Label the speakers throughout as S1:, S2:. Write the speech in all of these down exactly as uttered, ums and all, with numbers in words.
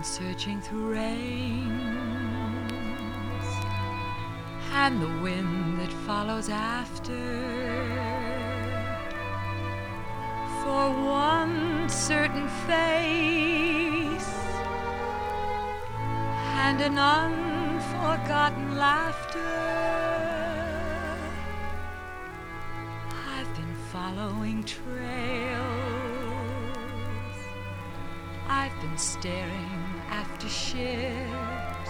S1: searching through rains and the wind that follows after, for one certain face and an unforgotten laughter. I've been following trails, I've been staring after ships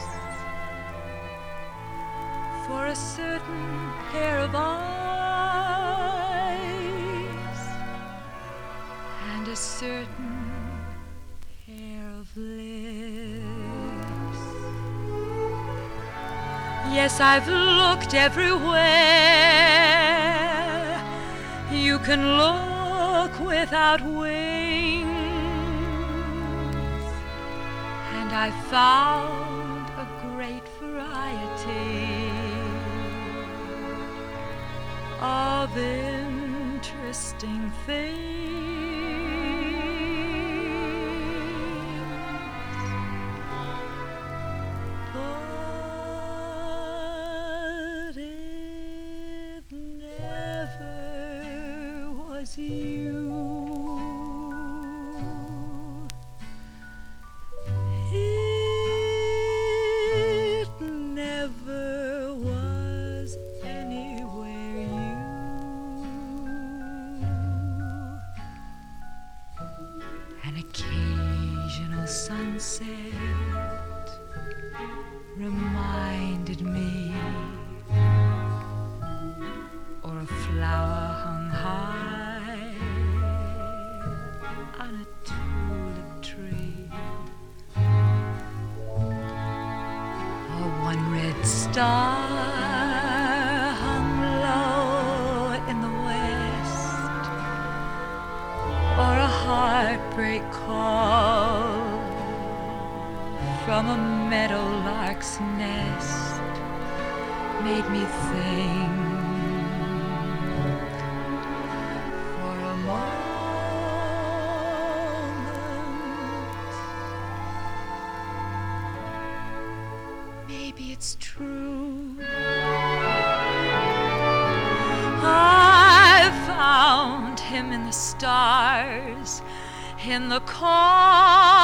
S1: for a certain pair of eyes and a certain pair of lips. Yes, I've looked everywhere you can look without wings, and I found a great variety of interesting things. But it never was you. An occasional sunset reminded me, or a flower hung high on a tulip tree, or one red star hung low in the west, or a heartbreak call from a meadowlark's nest made me think for a moment. Maybe it's true, I found him in the stars, in the calm